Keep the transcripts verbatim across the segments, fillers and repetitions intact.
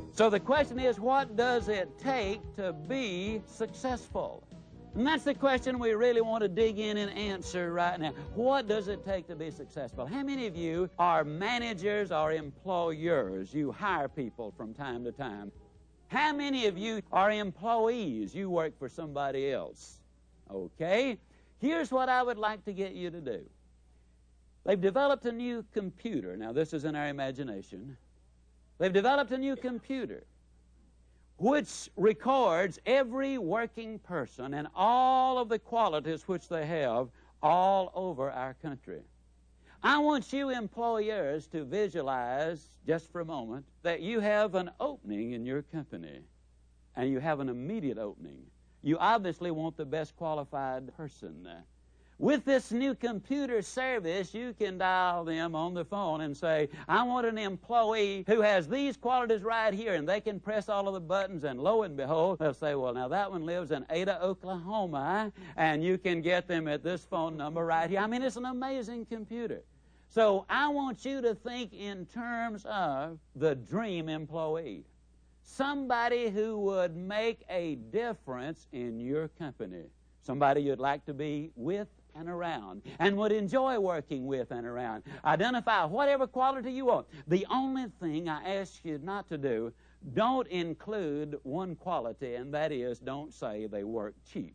So the question is, what does it take to be successful? And that's the question we really want to dig in and answer right now. What does it take to be successful? How many of you are managers or employers? You hire people from time to time. How many of you are employees? You work for somebody else. Okay? Here's what I would like to get you to do. They've developed a new computer. Now, this is in our imagination. They've developed a new computer which records every working person and all of the qualities which they have all over our country. I want you employers to visualize, just for a moment, that you have an opening in your company, and you have an immediate opening. You obviously want the best qualified person. With this new computer service, you can dial them on the phone and say, I want an employee who has these qualities right here, and they can press all of the buttons, and lo and behold, they'll say, well, now that one lives in Ada, Oklahoma, and you can get them at this phone number right here. I mean, it's an amazing computer. So I want you to think in terms of the dream employee. Somebody who would make a difference in your company. Somebody you'd like to be with and around, and would enjoy working with and around. Identify whatever quality you want. The only thing I ask you not to do, don't include one quality, and that is, don't say they work cheap.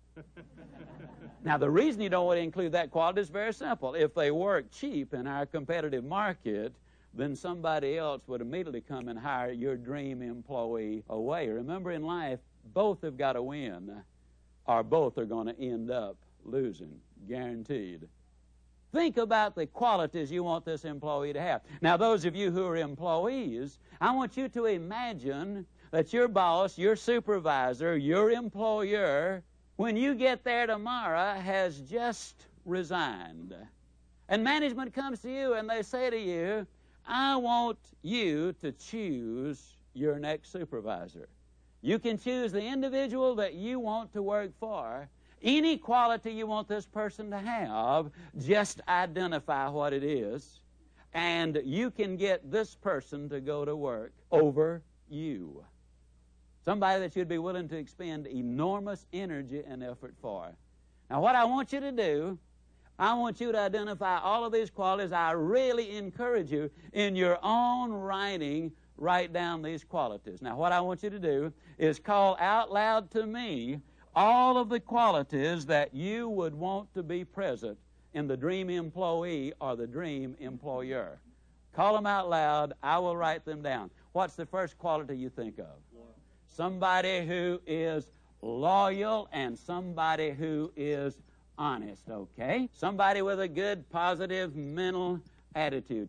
Now, the reason you don't want to include that quality is very simple. If they work cheap in our competitive market, then somebody else would immediately come and hire your dream employee away. Remember, in life, both have got to win, or both are going to end up losing, guaranteed. Think about the qualities you want this employee to have. Now, those of you who are employees, I want you to imagine that your boss, your supervisor, your employer, when you get there tomorrow, has just resigned. And management comes to you and they say to you, I want you to choose your next supervisor. You can choose the individual that you want to work for. Any quality you want this person to have, just identify what it is, and you can get this person to go to work over you. Somebody that you'd be willing to expend enormous energy and effort for. Now, what I want you to do, I want you to identify all of these qualities. I really encourage you, in your own writing, write down these qualities. Now, what I want you to do is call out loud to me all of the qualities that you would want to be present in the dream employee or the dream employer. Call them out loud. I will write them down. What's the first quality you think of? Somebody who is loyal and somebody who is honest, okay? Somebody with a good, positive mental attitude.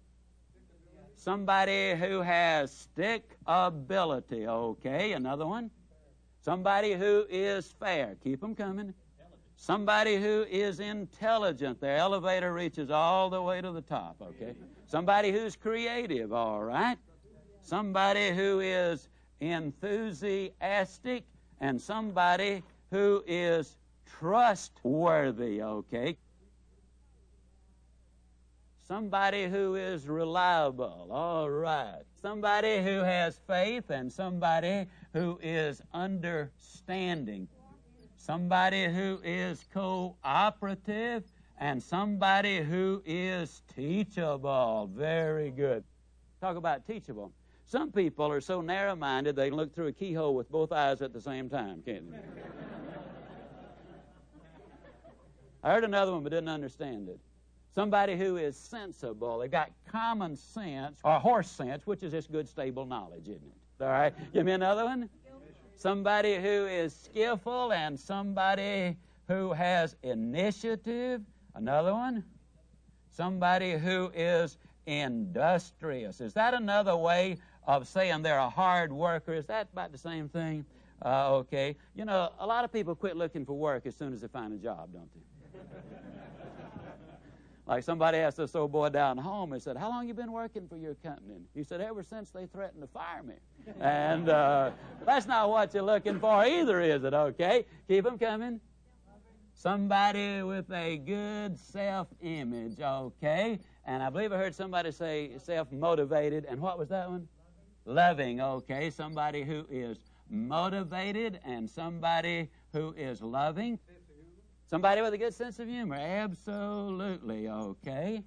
Somebody who has stickability, okay? Another one? Somebody who is fair. Keep them coming. Somebody who is intelligent. Their elevator reaches all the way to the top, okay? Somebody who's creative, all right? Somebody who is enthusiastic, and somebody who is trustworthy, okay? Somebody who is reliable, all right. Somebody who has faith, and somebody who is understanding. Somebody who is cooperative, and somebody who is teachable. Very good. Talk about teachable. Some people are so narrow-minded they can look through a keyhole with both eyes at the same time, can't they? I heard another one but didn't understand it. Somebody who is sensible. They've got common sense, or horse sense, which is just good, stable knowledge, isn't it? All right? Give me another one. Somebody who is skillful, and somebody who has initiative. Another one. Somebody who is industrious. Is that another way of saying they're a hard worker? Is that about the same thing? Uh, okay. You know, a lot of people quit looking for work as soon as they find a job, don't they? Like somebody asked this old boy down home, he said, how long you been working for your company? He said, ever since they threatened to fire me. And uh, that's not what you're looking for either, is it? Okay. Keep them coming. Somebody with a good self-image, okay. And I believe I heard somebody say self-motivated. And what was that one? loving, okay? Somebody who is motivated and somebody who is loving. Somebody with a good sense of humor, absolutely, okay?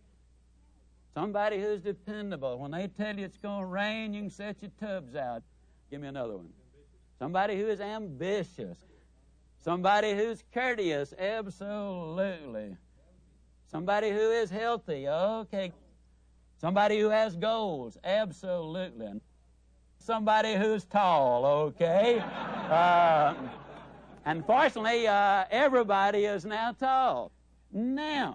Somebody who's dependable. When they tell you it's going to rain, you can set your tubs out. Give me another one. Somebody who is ambitious. Somebody who's courteous, absolutely. Somebody who is healthy, okay. Somebody who has goals, absolutely. Somebody who's tall, okay. Uh, unfortunately, uh, everybody is now tall. Now,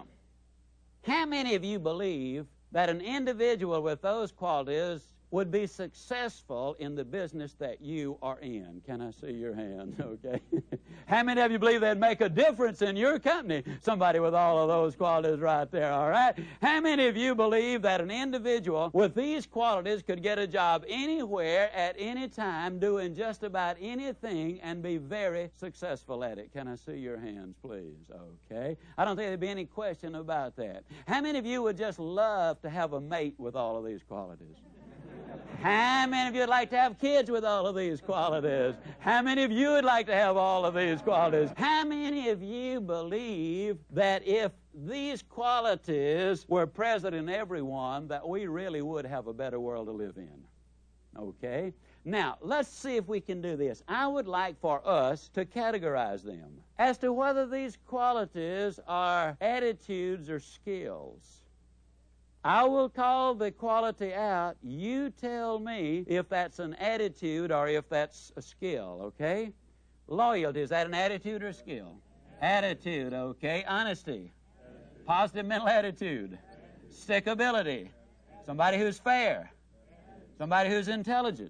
how many of you believe that an individual with those qualities would be successful in the business that you are in? Can I see your hand? Okay. How many of you believe they'd make a difference in your company? Somebody with all of those qualities right there, all right? How many of you believe that an individual with these qualities could get a job anywhere at any time doing just about anything and be very successful at it? Can I see your hands, please? Okay. I don't think there'd be any question about that. How many of you would just love to have a mate with all of these qualities? How many of you would like to have kids with all of these qualities? How many of you would like to have all of these qualities? How many of you believe that if these qualities were present in everyone, that we really would have a better world to live in? Okay? Now, let's see if we can do this. I would like for us to categorize them as to whether these qualities are attitudes or skills. I will call the quality out. You tell me if that's an attitude or if that's a skill, okay? Loyalty, is that an attitude or a skill? Attitude, okay. Honesty. Attitude. Positive mental attitude. Attitude. Stickability. Somebody who's fair. Somebody who's intelligent.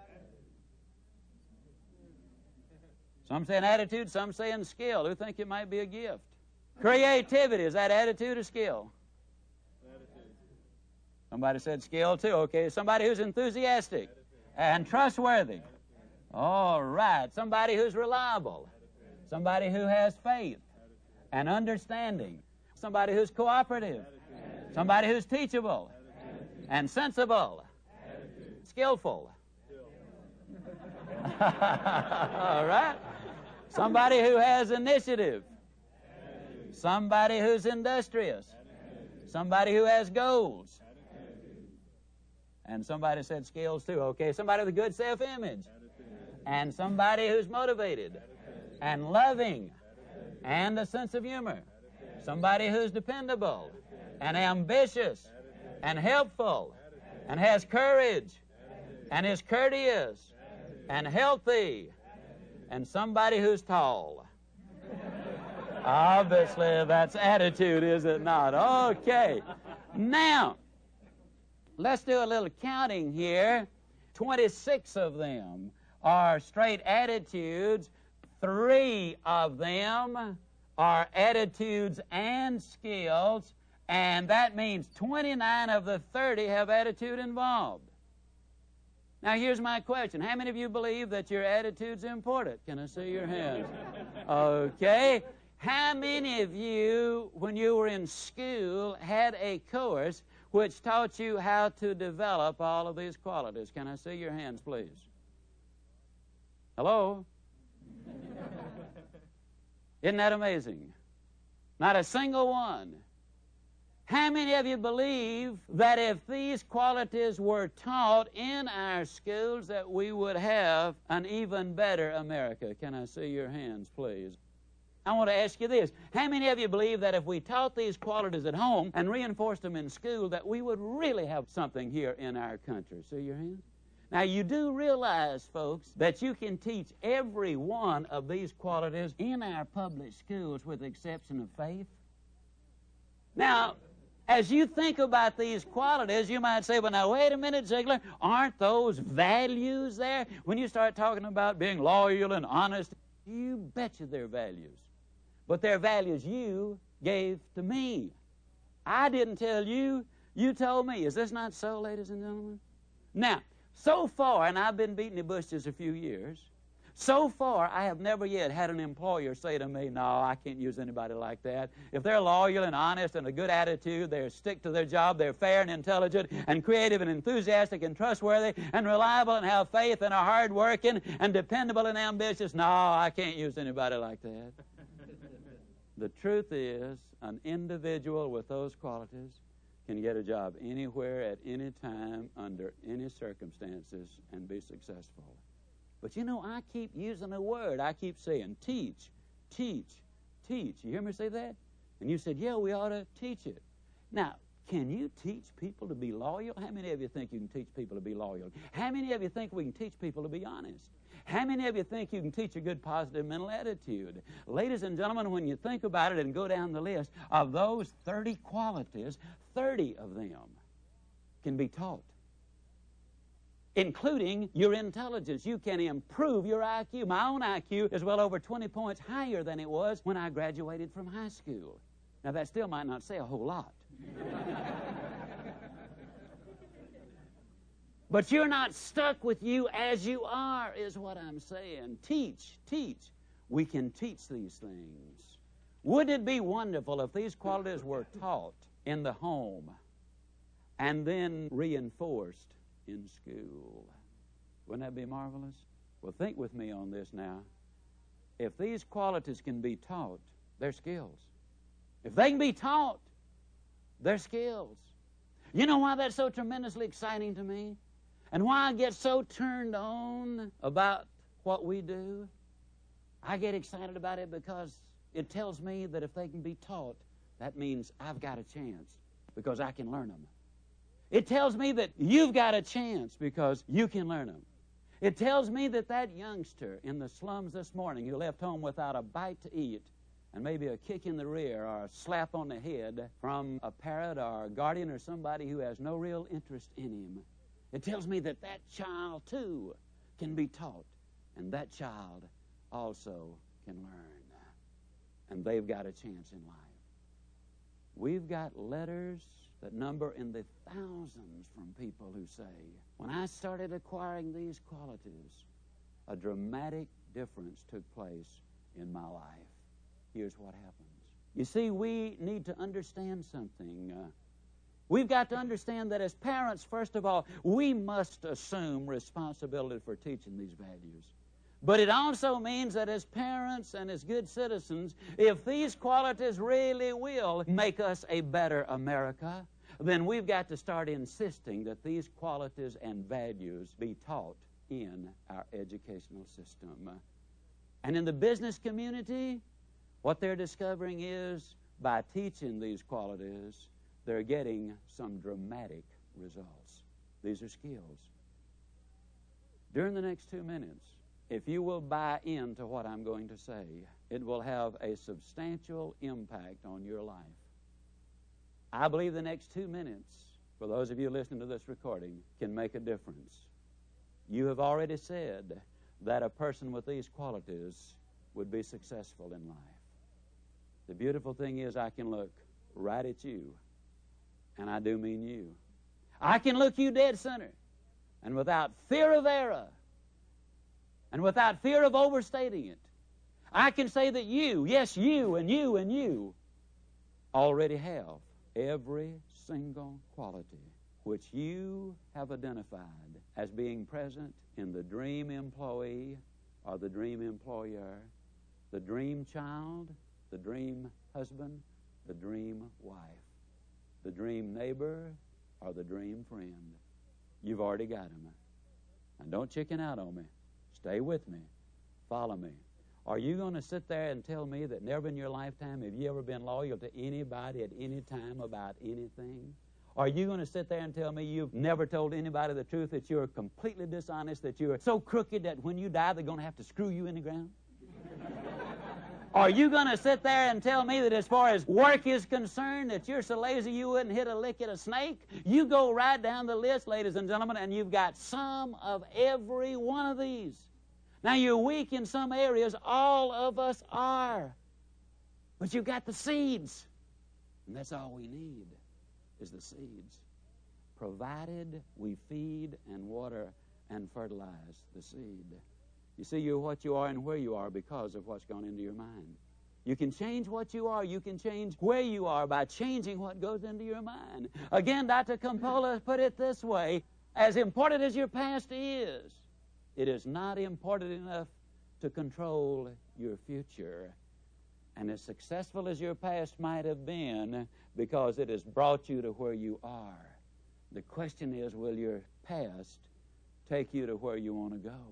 Some say an attitude, some say a skill. Who think it might be a gift? Creativity, is that attitude or skill? Somebody said skill too, okay. Somebody who's enthusiastic and trustworthy. All right. Somebody who's reliable. Somebody who has faith and understanding. Somebody who's cooperative. Somebody who's teachable and sensible. Skillful. All right. Somebody who has initiative. Somebody who's industrious. Somebody who has goals. And somebody said skills too, okay. Somebody with a good self-image. And somebody who's motivated and loving and a sense of humor. Somebody who's dependable and ambitious and helpful and has courage and is courteous and healthy. And somebody who's tall. Obviously, that's attitude, is it not? Okay. Now, let's do a little counting here. twenty-six of them are straight attitudes. Three of them are attitudes and skills. And that means twenty-nine of the thirty have attitude involved. Now, here's my question. How many of you believe that your attitude's important? Can I see your hands? Okay. How many of you, when you were in school, had a course which taught you how to develop all of these qualities? Can I see your hands, please? Hello? Isn't that amazing? Not a single one. How many of you believe that if these qualities were taught in our schools that we would have an even better America? Can I see your hands, please? I want to ask you this. How many of you believe that if we taught these qualities at home and reinforced them in school, that we would really have something here in our country? See your hands? Now, you do realize, folks, that you can teach every one of these qualities in our public schools with the exception of faith? Now, as you think about these qualities, you might say, well, now, wait a minute, Ziegler, aren't those values there? When you start talking about being loyal and honest, you betcha they're values. But they're values you gave to me. I didn't tell you, you told me. Is this not so, ladies and gentlemen? Now, so far, and I've been beating the bush just a few years, So far, I have never yet had an employer say to me, no, I can't use anybody like that. If they're loyal and honest and a good attitude, they stick to their job, they're fair and intelligent and creative and enthusiastic and trustworthy and reliable and have faith and are hardworking and dependable and ambitious, no, I can't use anybody like that. The truth is, an individual with those qualities can get a job anywhere at any time under any circumstances and be successful. But you know, I keep using a word. I keep saying teach, teach, teach. You hear me say that? And you said, yeah, we ought to teach it. Now, can you teach people to be loyal? How many of you think you can teach people to be loyal? How many of you think we can teach people to be honest? How many of you think you can teach a good positive mental attitude? Ladies and gentlemen, when you think about it and go down the list, of those thirty qualities, thirty of them can be taught, including your intelligence. You can improve your I Q. My own I Q is well over twenty points higher than it was when I graduated from high school. Now, that still might not say a whole lot. But you're not stuck with you as you are, is what I'm saying. Teach, teach. We can teach these things. Wouldn't it be wonderful if these qualities were taught in the home and then reinforced in school? Wouldn't that be marvelous? Well, think with me on this now. If these qualities can be taught, they're skills. If they can be taught, they're skills. You know why that's so tremendously exciting to me? And why I get so turned on about what we do? I get excited about it because it tells me that if they can be taught, that means I've got a chance because I can learn them. It tells me that you've got a chance because you can learn them. It tells me that that youngster in the slums this morning who left home without a bite to eat and maybe a kick in the rear or a slap on the head from a parent or a guardian or somebody who has no real interest in him, it tells me that that child, too, can be taught, and that child also can learn, and they've got a chance in life. We've got letters that number in the thousands from people who say, when I started acquiring these qualities, a dramatic difference took place in my life. Here's what happens. You see, we need to understand something. Uh, We've got to understand that as parents, first of all, we must assume responsibility for teaching these values. But it also means that as parents and as good citizens, if these qualities really will make us a better America, then we've got to start insisting that these qualities and values be taught in our educational system. And in the business community, what they're discovering is by teaching these qualities, they're getting some dramatic results. These are skills. During the next two minutes, if you will buy into what I'm going to say, it will have a substantial impact on your life. I believe the next two minutes, for those of you listening to this recording, can make a difference. You have already said that a person with these qualities would be successful in life. The beautiful thing is I can look right at you, and I do mean you. I can look you dead center, and without fear of error, and without fear of overstating it, I can say that you, yes, you and you and you, already have every single quality which you have identified as being present in the dream employee or the dream employer, the dream child, the dream husband, the dream wife, the dream neighbor, or the dream friend. You've already got them. And don't chicken out on me. Stay with me. Follow me. Are you going to sit there and tell me that never in your lifetime have you ever been loyal to anybody at any time about anything? Are you going to sit there and tell me you've never told anybody the truth, that you're completely dishonest, that you're so crooked that when you die they're going to have to screw you in the ground? Are you going to sit there and tell me that as far as work is concerned, that you're so lazy you wouldn't hit a lick at a snake? You go right down the list, ladies and gentlemen, and you've got some of every one of these. Now, you're weak in some areas. All of us are. But you've got the seeds. And that's all we need is the seeds. Provided we feed and water and fertilize the seed. You see, you're what you are and where you are because of what's gone into your mind. You can change what you are. You can change where you are by changing what goes into your mind. Again, Doctor Campola put it this way: as important as your past is, it is not important enough to control your future. And as successful as your past might have been, because it has brought you to where you are, the question is, will your past take you to where you want to go?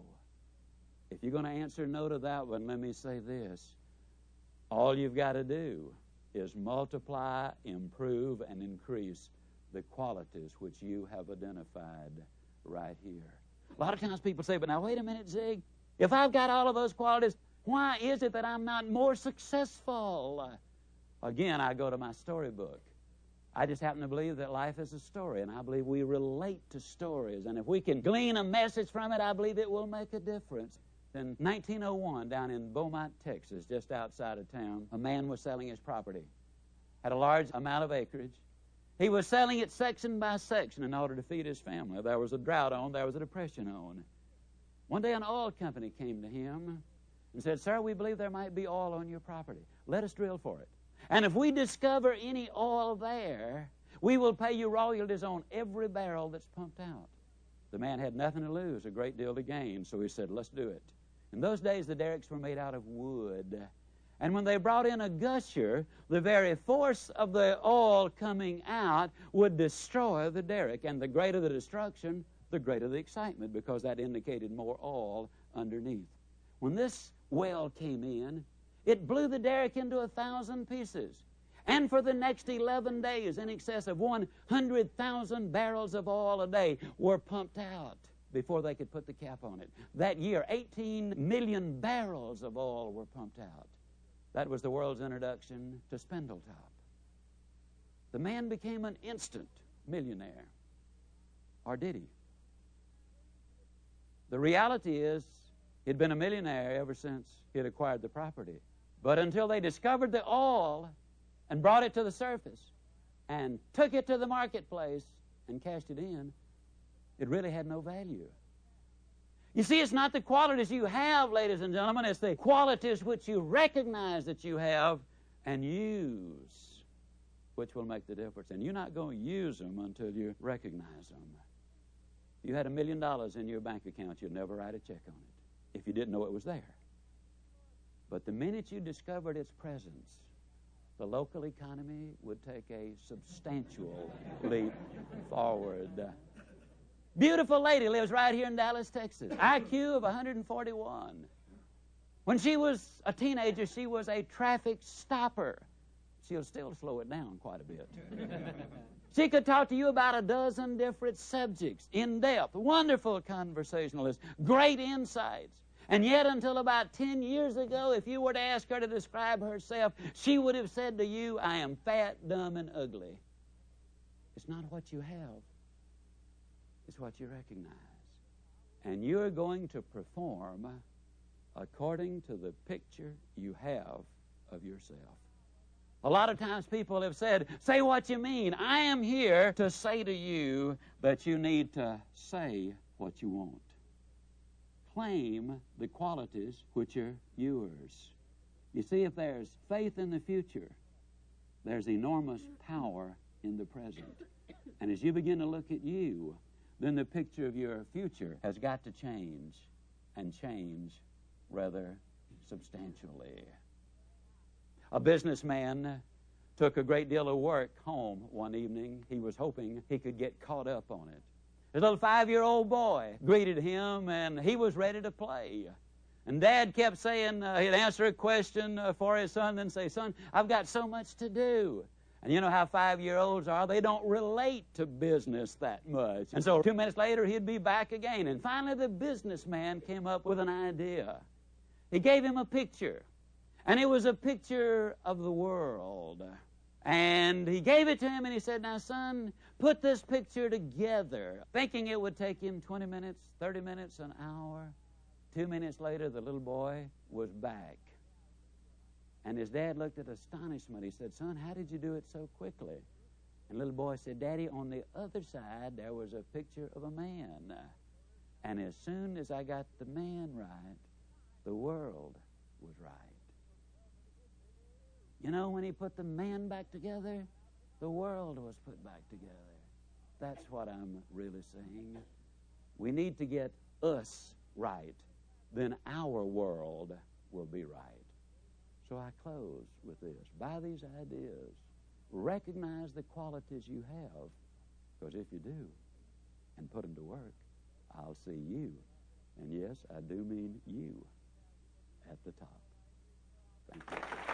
If you're going to answer no to that one, let me say this. All you've got to do is multiply, improve, and increase the qualities which you have identified right here. A lot of times people say, but now wait a minute, Zig. If I've got all of those qualities, why is it that I'm not more successful? Again, I go to my storybook. I just happen to believe that life is a story, and I believe we relate to stories. And if we can glean a message from it, I believe it will make a difference. In nineteen oh one, down in Beaumont, Texas, just outside of town, a man was selling his property. Had a large amount of acreage. He was selling it section by section in order to feed his family. There was a drought on, there was a depression on. One day an oil company came to him and said, sir, we believe there might be oil on your property. Let us drill for it. And if we discover any oil there, we will pay you royalties on every barrel that's pumped out. The man had nothing to lose, a great deal to gain, so he said, let's do it. In those days, the derricks were made out of wood. And when they brought in a gusher, the very force of the oil coming out would destroy the derrick. And the greater the destruction, the greater the excitement, because that indicated more oil underneath. When this well came in, it blew the derrick into a thousand pieces. And for the next eleven days, in excess of one hundred thousand barrels of oil a day were pumped out before they could put the cap on it. That year, eighteen million barrels of oil were pumped out. That was the world's introduction to Spindletop. The man became an instant millionaire. Or did he? The reality is, he'd been a millionaire ever since he'd acquired the property. But until they discovered the oil and brought it to the surface and took it to the marketplace and cashed it in, it really had no value. You see, it's not the qualities you have, ladies and gentlemen, it's the qualities which you recognize that you have and use which will make the difference. And you're not going to use them until you recognize them. If you had a million dollars in your bank account, you'd never write a check on it if you didn't know it was there. But the minute you discovered its presence, the local economy would take a substantial leap forward. Beautiful lady lives right here in Dallas, Texas. I Q of one hundred forty-one. When she was a teenager, she was a traffic stopper. She'll still slow it down quite a bit. She could talk to you about a dozen different subjects, in depth, wonderful conversationalist, great insights. And yet, until about ten years ago, if you were to ask her to describe herself, she would have said to you, I am fat, dumb, and ugly. It's not what you have. It's what you recognize. And you're going to perform according to the picture you have of yourself. A lot of times people have said, say what you mean. I am here to say to you that you need to say what you want. Claim the qualities which are yours. You see, if there's faith in the future, there's enormous power in the present. And as you begin to look at you, then the picture of your future has got to change, and change rather substantially. A businessman took a great deal of work home one evening. He was hoping he could get caught up on it. His little five-year-old boy greeted him, and he was ready to play. And Dad kept saying, uh, he'd answer a question uh, for his son, then say, son, I've got so much to do. And you know how five-year-olds are. They don't relate to business that much. And so two minutes later, he'd be back again. And finally, the businessman came up with an idea. He gave him a picture. And it was a picture of the world. And he gave it to him, and he said, now, son, put this picture together. Thinking it would take him twenty minutes, thirty minutes, an hour. Two minutes later, the little boy was back. And his dad looked at astonishment. He said, son, how did you do it so quickly? And the little boy said, Daddy, on the other side, there was a picture of a man. And as soon as I got the man right, the world was right. You know, when He put the man back together, the world was put back together. That's what I'm really saying. We need to get us right. Then our world will be right. So I close with this. By these ideas, recognize the qualities you have, because if you do, and put them to work, I'll see you, and yes, I do mean you, at the top. Thank you.